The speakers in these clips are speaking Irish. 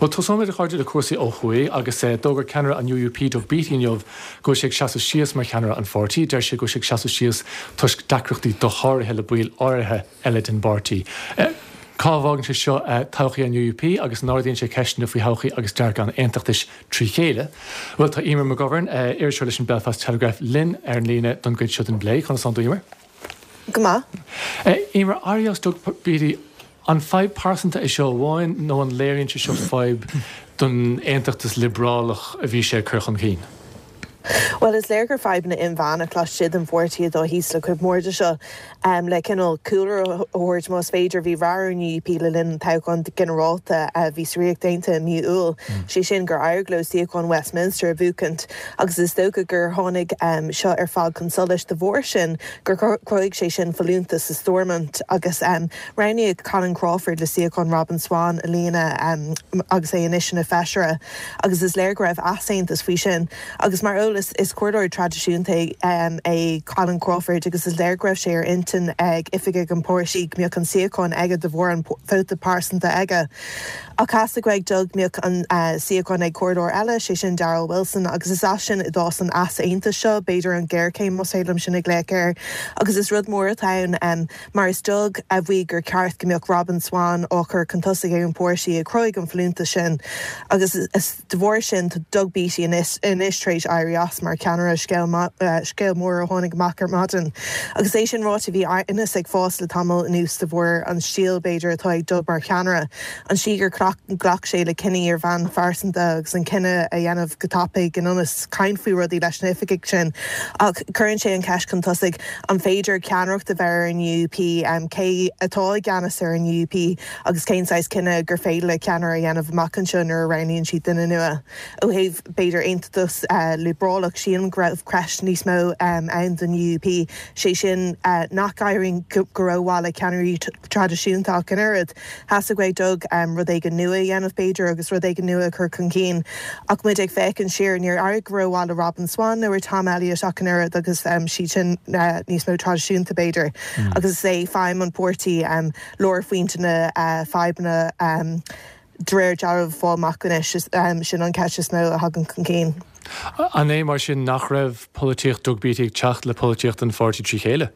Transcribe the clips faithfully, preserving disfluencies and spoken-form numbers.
Well, to some of the charge the course of Huey, I guess Dogger Canara and U U P of beating of go shake Shasu Shias, my Canara and forty, there she go shake Shasu Shias, Tusk Dakrti, Dohar, Helabuil, Orha, Eledin Barty. Cábhagan se seo tauchaí an U U P agus nádaíonn sé ceisna faoi tauchaí agus dearg an aontaachtais trí chéile. Bhfuil tá Emer McGovern ar seo leis an Belfast Telegraph Lynn ar an líne don gcuid siúd an blé chun san Emer. Go maith. Emer, arias dog bídi an five percent is seo bháin nó an léironn se seo five don aontaachtas liberálach a bhí sé curchan cín. Well, is léir gur feib na inmhana chlás siad an forty dó hís le cuib mór de seo um, le cinnal cooler óirt más féidir bhí rair an U P le linn tauchán generálta a bhí sríocht dainte miú úl. Sé sin gur airgló síocháin Westminster a bhúcant agus is dócha gur tháinig um, seo ar fád consolis de bhór sin gur croigh sé sin falúnta sa Stormont agus um, rainiad Colin Crawford le síocháin Robin Swan a lína um, agus é inis na feisire agus is léir go raibh asaintas faoi sin agus mar is, is cuairdeoir tradiisiúnta um, é Colin Crawford agus is léir greibh sé ar intin ag ifige an póirsí gmiach an síocháin aige de bhór an fóta pásanta aige. A casta gweig dug miach an uh, síocháin ag cuairdeoir eile sé sin Darrell Wilson agus is as sin i dás an as aonta seo beidir an ggéircéim mos élam sin ag léicéir agus is rud mór atá um, mar is dug a bhí gur ceart gmiach Robin Swan ó chur cantosa ag an póirsí a croig an flúnta sin agus is, is de bhór sin to dug bíti in is, in istréis airí as mar ceanara scéil uh, mór a tháinig macar madan. Agus é sin ráta bhí inas ag fás le tamil nús de bhór an síl beidir atá ag dub mar ceanara an si gur glach sé le cinenne ar bhean farsanta agus an cinenne a dhéanamh gotápaigh an onas cain faoi rudí leis na ifigiigh sin ach chuann sé an ceis contosaigh an féidir ceanreacht a bheith an U P um, cé atá gceannas ar an U P agus céináis cinenne gur féile le ceanar a dhéanamh macan sin ar a raíonn siad duine nua. Ó héh beidir aontas uh, liberálach síon greibh creis níos mó um, ann den U P sé sin uh, nach gairing go raibhála ceanirí tradiisiúnta an airad has a gweid dug um, rud éige nua dhéanamh beidir agus rud éige nua chur chun cín ach muid ag feiceann siar níor airg go raibhála Robin Swan nuair Tom Elliott ach an airad agus um, si sin uh, níos mó tradiisiúnta beidir mm. agus é feim an pórtaí um, lór faointeanna uh, feibna um, dréir dearmh fáil macanis um, sin an ceis nó a hagan chun cín. An é mar sin nach raibh políocht dugbítigh teacht le políocht an forty trí chéile?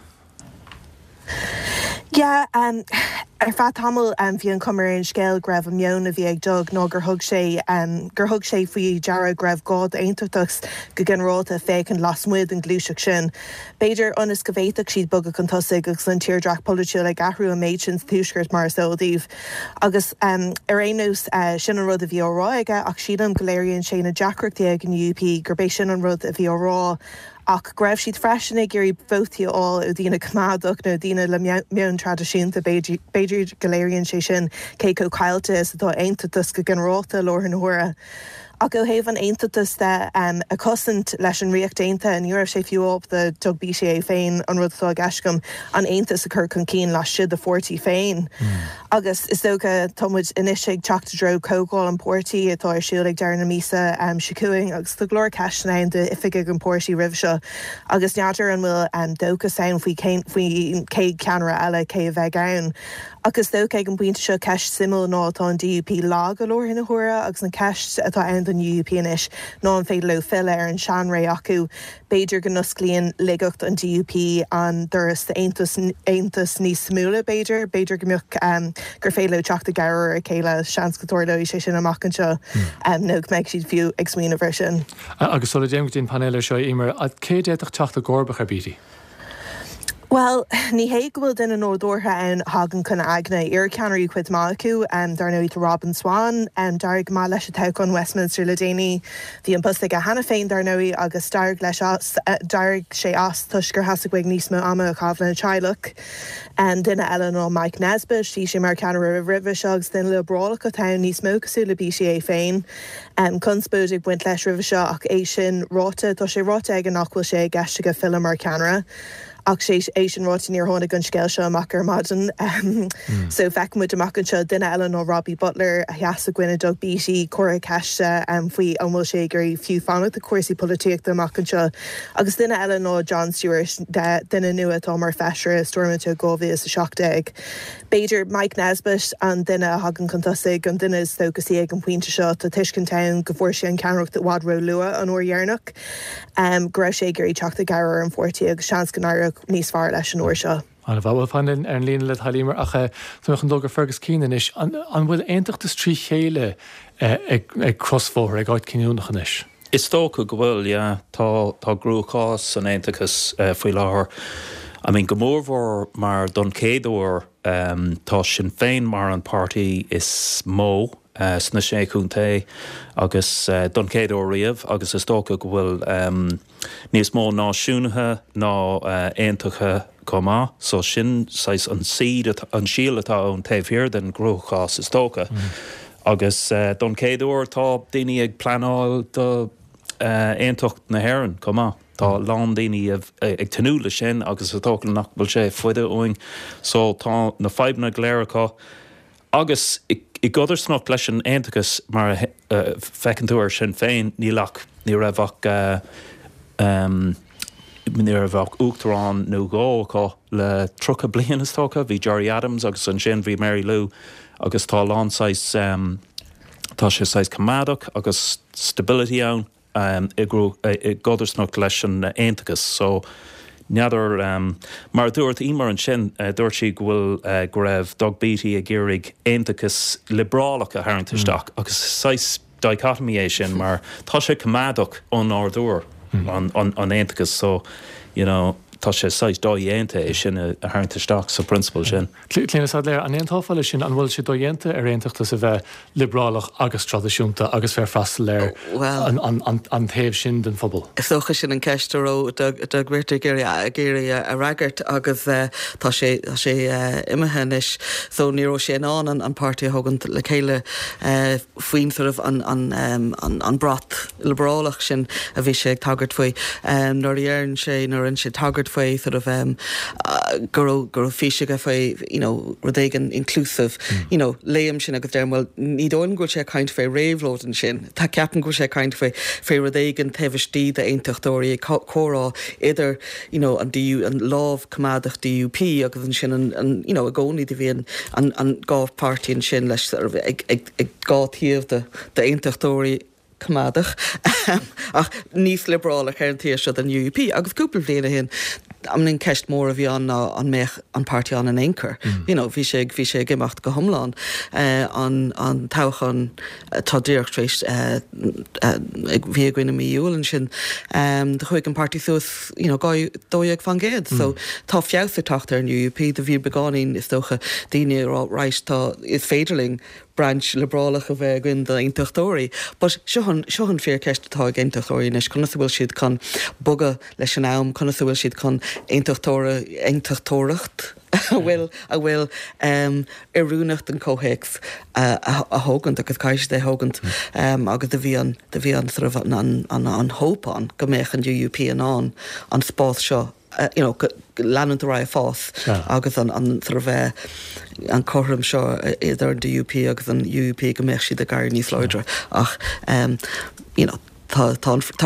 Yeah, um, ar fá tamil um, bhí an cumar an scéil greibh an meon a bhí ag dug nó gur thug sé um, gur thug sé faoi deara greibh gád aontaachtas go gceanráta féic an lasmuid an glúiseach sin. Beidir onas go bhéiteach siad bug a contosaigh agus an tíordraach polítiúil ag ahrú a méid sin túisgurt mar sódíh. Agus um, ar éús uh, sin an rud a bhí órá aige ach siad an goléironn sé na deacreachtaí ag an U P gur bééis sin an rud a bhí órá ach greibh siad freisin ag gurí bótaí á ó dtíana cumádach nó dtíana le meon tradiisiúnta beidir goléironn sé sin cé có caiilte is atá aontatas go gceanráta lór an huaire. Ach go héh an aontatas de um, a cosint leis an riocht dainte an dúirbh sé fiúop de dugbí sé é féin an rudtá gascam an aontas a chur chun cín leis siad a forty féin. Mm. Agus is dócha tomuid inis ag teachta dro cógáil an pórtaí atá ar siúil ag dearna mísa um, sicuing agus do glór ceisna de ifigigh an pórtaí ribh seo. Agus neadidir an bhfuil um, dócha saon faoi cé ceanara eile cé a bheith ann. Agus dócha ag an buinte seo ceis simú ná atá an D U P lá go leir ina thuaire agus an ceis atá ann an U P inis ná an féad le fill ar an seanré acu beidir go nusclíonn ligacht an D U P an doras aontas níos smúla beidir beidir go mbeadh um, gur féad le teachta gabhar a céile seans go tóir sé sin amach anseo um, nó go méid siad fiú ag smíonna bhrisin. Agus sola déim go dtíon panéile seo Emer a cé déach teachta gorbach ar bíti? Well, ní hé gohfuil duine nódórtha an hagan chun agna ar ceanirí chuid má acu um, dar nóí Robin Swan um, dar go má leis a teach an Westminster le déine bhí an posta a hena féin dar nóí agus dar leis as, uh, dar sé as tuisgur has a gcuig níos mó ama a chábhna na teilech um, duine eile nó Mike Nesbitt sí sé mar ceanara a ribh segus duine le brála go taim níos mó cosú le bí sé é féin um, chunspóid ag buint leis ribh seo ach é sin ráta tá sé ráta ag an nachhfuil sé gceiste go film mar ceanara. ach sé é sin ráte níor tháinig an scéil seo amach ar maidin. Um, mm. So feicmuid amach an seo duine eile nó Robbie Butler a heas a gcuine dog bísí chora ceiste um, faoi an bhfuil sé gurí fiú fanna a cuasaí polítíochta amach an seo. Agus duine eile nó John Stewart de duine nua tá mar feisre stormite góbhí is a seachtaigh. Beidir Mike Nesbitt an duine hagan contasaigh an duine is tógasí ag an puinte seo tá tuiscin town go bhfuair sé an ceannreacht wadró lua an uair um, gra sé gurí teachta gaiir an fortí agus seans go náireach níos fearr leis an uair seo. An bhfuil fan ar an líon le talímar a tuach an dógur Fergus Keenan is an bhfuil aonteachtas trí chéile ag crossfóir ag áid cinúnachan is. Is tócha go bhfuil, yeah, tá tá grúchás an aonteachas faoi láthair. I mean, go mórmhór mar don céadúir um, tá Sinn Féin mar an party is mó uh, sna sé cúnta agus uh, don céadúir riamh agus is tócha go bhfuil um, níos mó náisiúnathe ná uh, aontacha comá, so sin sais an siad an síl atá ón taobhhir den grúchás is tócha. Mm. Agus uh, don céadúir tá daoine ag planáil do aontacht na hÉireann comá. Tá lán daoine ag tanúla sin agus atócha nach bhfuil sé foiide uing, so tá na feibhna gléiricha agus i, i gadidir snach leis an aontakas mar uh, fecinn tú ar Sinn Féin ní lach ní raibhach uh, um, ní raibhach uachtarán nó gácha le trucha blian is tócha, bhí Gerry Adams agus an sin bhí Mary Lou agus tá lán sais um, tá sé sais cumádach agus stability ann um, i gadidir snach leis an aontakas, so neadar um, mar dúirt ímar an sin uh, dúirt si go bhfuil uh, go raibh dog beatí a ggéirigh aontakas librálacha hairntasteach mm. agus sais dichotomy é sin mar tá sé cumádach ón ardúir mm. an, an, an aontakas, so you know, tá sé sais dóhéanta é sin a hairntasteach sa principal sin. Clínas ad léir an aontáfáile sin an bhfuil sé dóhéanta ar aontaachtas a bheith librálach agus tradiisiúnta agus fear freastal léir an, an, an, an taobh sin den phobal. Is socha sin an ceistaró do ghuiirte géirí a ragart agus uh, tá sé sé uh, imimehanis, so níró sé an an an pártaí thugant le chéile uh, faoin sort of an, an, um, an, an brat librálach sin a bhí sé ag tagart faoi. Um, Nor dhéann sé nor an sé tagart faoi sort of um, uh, gurú gurú físeige faoi, you know, rudéigen inclusive, mm. you know, léim sin agus derm, well, ní dóin gúil sé caint faoi réimhlód an sin, tá ceapan gúil sé caint faoi faoi rudéigen taobhistí de aonteachtóirí chórá idir, you know, an D U an lámh cumádach D U P agus an sin an, an you know, a gcónaí de bhíon an, an gáh pártaí an sin leis ag, ag, ag gátíomh de, de aonteachtóirí cumádach ach níos librála cheirtíir se an U P agus cúpla bbliana hin am nin ceist mór a bhí an an mech an pártaí an an Anchor. Mm. You know, bhí sé bhí sé gimacht go thomláin uh, an an táchan uh, tá díreachtrééis uh, uh, ag bhí gine míúil an sin um, de chuig an pártaí suas, you know, gáid dóigh fan géad. Mm. So tá fiása tacht ar an U P de bhí begáín is dócha daine ráis tá is féidirling branch liberálach a bheith gin de aonteachtóirí, but sehan sehan fear ceistetá ag aonteachtóirí nes chuna bhfuil siad chun boga leis an am, chuna bhfuil siad chun aonteachtóra aonteachtóireacht a bhfuil a bhfuil um, arúnacht an cóhéics uh, a, a hógant agus caiis é hógant um, agus de bhí an de bhí an sort of an an an hópán go méich an U U P an an an spás seo. Uh, you know, leanúnt a ra fás yeah. agus an, an sort of uh, an chom seo idir an D U P agus an U U P go méich siad a gaiir níos leidre ach um, you know, tá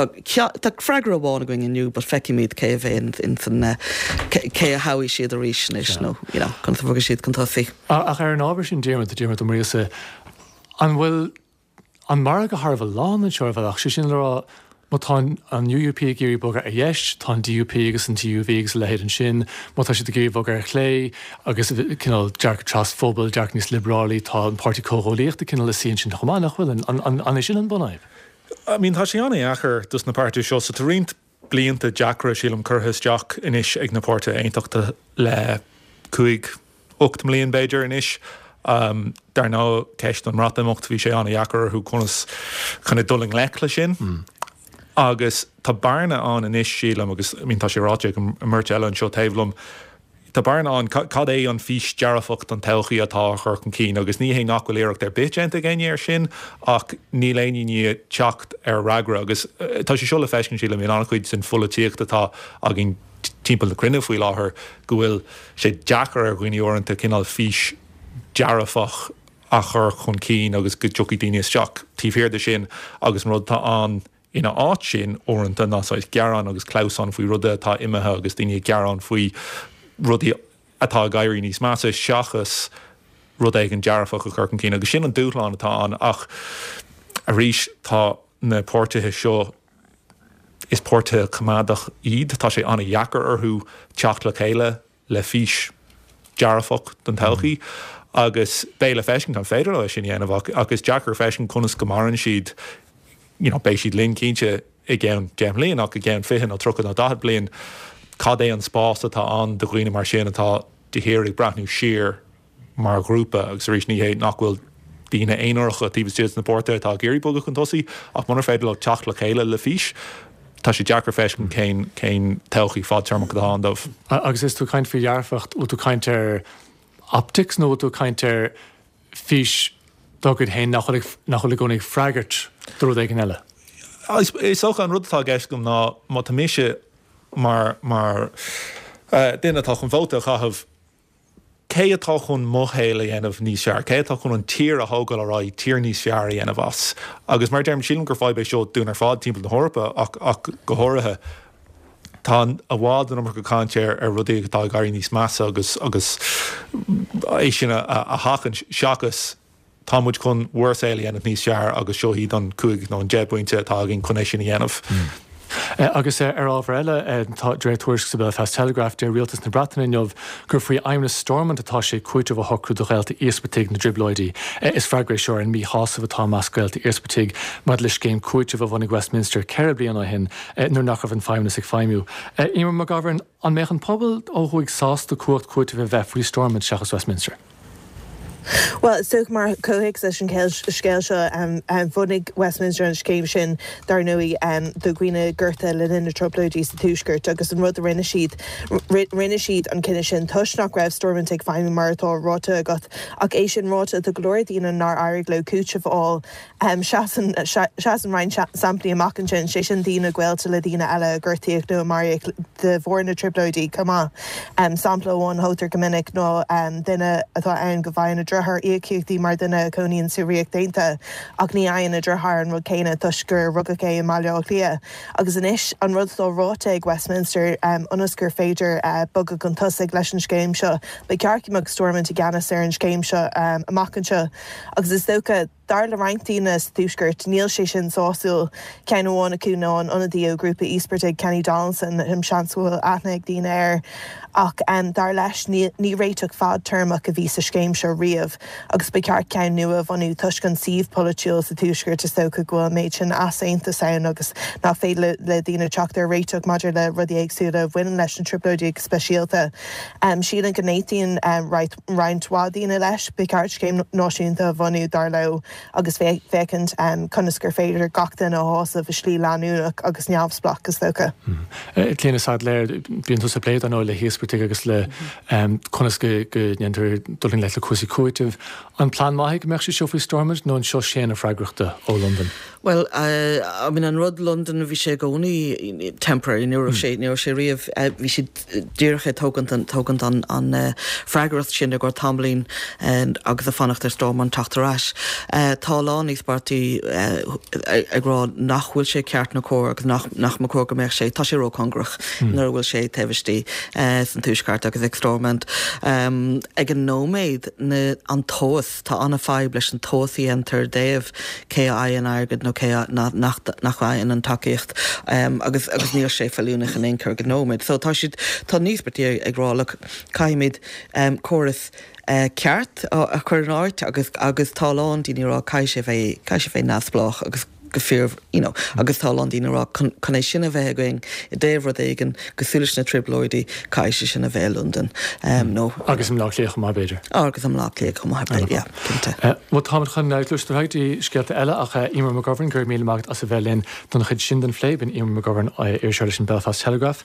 tá freigra bháin going inniu, but feici míad cé a bhéh in san cé a haí siad a ríis is nó chun bhga siad chun tosaí. Ach ar an ábhar sin déirmid a déirmid am riasa an bhfuil an mar go thbh lán an seorbhach sé sin le má tá an U U P géirí bogar a dhéist, tá D U P agus an T U V agus lehéad an sin, má tá si de géirí bogar chlé agus cinál dearc trasfóbal, dearc níos liberálí tá an pártaí cóhóíocht a cinál le síon sin chomá nach bhfuil an an sin an bunaibh. I mean, tá sé anna achar dus na pártaí seo sa tarínt blianta deacra sílam curthas deach inis ag na párta aonteachta le cuaig ocht mblion Beiidir inis. Um, dar ná ceist an ratamocht bhí sé anna achar chu conas chuna dulling lech sin. Mm. Agus tá barna an in is sílam agus mín tá sé ráte go mmirt eile an seo taobhlum. Tá barna an cad é an fís dearafacht an tochaí atá chur an cín, agus ní hé nachhfuil éireacht ar bitgénta gaiine ar sin ach ní léine ní teacht ar ragra agus tá sé seo le feiscin sílam íon annach chuid sin folatíocht atá a gin timppel na crinne faoi láthair go bhfuil sé deachar ar gcuoine orintanta cinál fís dearafach a chur chun cín agus go joci daine isteach tíhhéir de sin agus rud tá an ina áit sin orintanta násáid gearán agus clásán faoi rudde tá imethe agus daine gearán faoi rudí atá gaiirí níos measa seachas rud ag an dearafach a chucan cín agus sin an dúláán atá an ach a ríis tá na pórtathe seo is pórta cumádach iad tá sé anna dheachar arthú teach le chéile le fís dearafach don telchaí agus béle fesin kan féidir lei sin dhéanamh agus Jackar fesin chunas gomaran siad you know, bééis siad linn cínte i gceann déim líon ach i gceann fihin a trochad a dahad blion cad é an spás atá an doghine mar sin atá dehéir ag brathnú siar mar grúpa agus rís ní héad nach bhfuil dína éonarcha tíbs na porta atá géirí bogad chun tosaí ach manar féidir le teach le chéile le fís tá sé Jackar fesin céin céin telchaí fád termach go hándamh. Agus is tú caint fi dearfacht ú tú caint ar optics nó tú caint ar fís dogad hain nach chulig gonig freigart drú ag an eile. Is auch an rudtá gceist gom ná má tá méise mar mar duine tá chun bhóta chahabh cé atá chun mothéile dhéanamh níos fear, cé atá chun an tír a thógáil ará tír níos fear dhéanamh as. Agus mar derm sílan gur fáid be seo dún ar fád timppla na Hórpa ach, ach go háirithe tá a bhád an go cáintear ar rudí atá gairí níos measa agus agus é sin a, a hachan seachas támuid chun mhuirséile dhéanamh níos fear agus seo híad an cúig nó an débuinte atá gin chunéis sin dhéanamh. Uh, agus uh, ar ábhar eile uh, dréirtúir sa Belfast Telegraph de rialtas na Bratainmh gur faoi aimna stormant atá sé cuiitemh thocrú do réalta iaspatig na dribloidí. Uh, is freigréis seo an mí hásamh atá mascailta iaspatig mad leis céim cuiitemh bhanig Westminster ceir bliana hin uh, nuair nach an feimna sig feimú. Uh, Imar McGovern an méchan pobl ó chuig sásta cuat cuiitemh bheith faoi stormant seachas Westminster. Well, soch mar cohic sin scéil seo an bhunig Westminster an scéim sin dar nuí an do gcuoine ggurta le na troplóidí sa túisgurt agus an rud a rinne siad rinne siad an cinine sin tuis nach raibh stormant ag feimime martá ráta agat ach é sin ráta do glóirdíine nar airigh le cúte bháil seaan rein samplaí amachchan sin sé sin dína ghilta le dína eile ggurtaíoch nó mar de bhór na troplóidí cumá sampla bháin hótar go minic nó duine atá ann go bhain a haar íciúchtaí mar duna coníonn siríocht déanta ach ní aon a drthar an rud céine tuisgur rugacé i maileach lia. Agus inis an rud dó ráta ag Westminster um, anasgur féidir uh, bugad an tusaigh leis an scéim seo, ba cearcimach stormant i gceannas ar an scéim seo um, amachchan seo. Agus is dócha dar le raingtína túisgurt níl sé sin sáúil cean bháin acu ná an anadí ó grúpa Eastport Kenny Donaldson him seansúil aithna ag dína air ach um, dar leis ní, ní réiteach fad termach a bhí sa scéim seo riamh agus ba ceart ceann nua bhanú tuiscin síomh politiúil sa túisgurt is tócha go méid sin asaonta saon agus ná féad le, le dína teachtar réiteach maidir le rudí agsúla bhainean leis an triplóideag speisialta. Um, Sílan go néitíonn um, reinintádína leis ba ceart céim náisiúnta bhanú dar le agus fécint um, chunasgur féidir gachtain ó hása bh slí leanúach agus neamhsplach gus tócha. Cléine sáid léir bíon tú sa pléad an ó le híospaigh agus le chunas go neantar dulinn le le cuasí cuaitimh. An plán maithaigh meach sé seo faoi stormid nó an seo séana freigrachta ó London? Well, uh, I mean, an rud London bhí sé gcónaí temporary nuair sé nuair sé riamh bhí sé díircha tógant an an uh, freigracht sin a gur tamlín agus a fannacht ar storm an tatarráis. Uh, tá lá níos bartí ag rá nachhfuil sé ceart na cór agus nach na cór go méich sé tá sé ró congrach nuair bhfuil sé tehistí san túiscart agus ag stormant. Um, ag an nóméid na an tóth tá anna fáib leis an tóthaí antar déobh cé a an airgad nó cé nach bhain an takeíocht um, agus agus níor sé fellúnach an éoncur go nóméid. So tá siad tá níos bartí ag rálaach caiimiid um, choras Uh, ceart a chur an áirt agus agus táláin daoine rá caiise bheith caiise bheith nasblách agus go fear, you know, agus táláin daoine rá chuné sinna bheith going i déobh rud éigen go suúlas na triplóidí caiise sinna bheith London. Um, no, agus am lácléach má beidir. Agus am lácléach má beidir, ja. Má táid chun leúisteráidí scialta eile ach Imar McGovern gur míle mágat as a bheith linn don chud sin den phléib in Imar McGovern ar seir sin Belfast Telegraph.